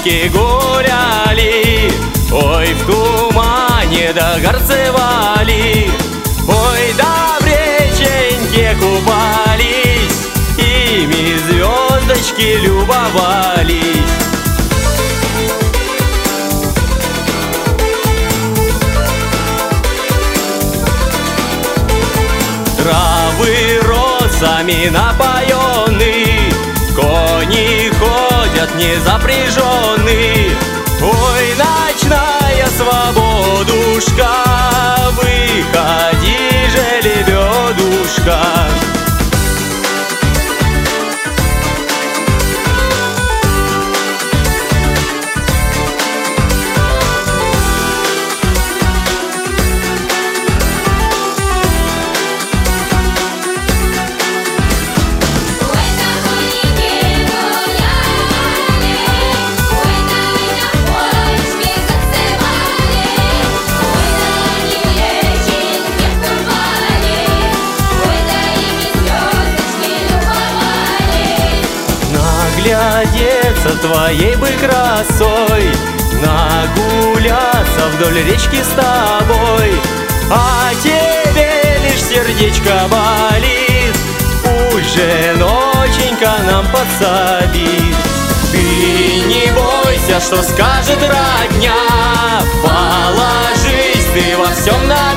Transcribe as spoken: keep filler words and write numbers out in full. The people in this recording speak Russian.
девочки гуляли, ой, в тумане да горцевали, ой, да в реченьке купались, ими звездочки любовались. Травы росами напоены, кони ходят не запряжены, ой, ночная свободушка, выходи же, лебедушка. Наглядеться твоей бы красой, нагуляться вдоль речки с тобой, а тебе лишь сердечко болит, пусть же ноченька нам подсобит. Ты не бойся, что скажет родня, положись ты во всем на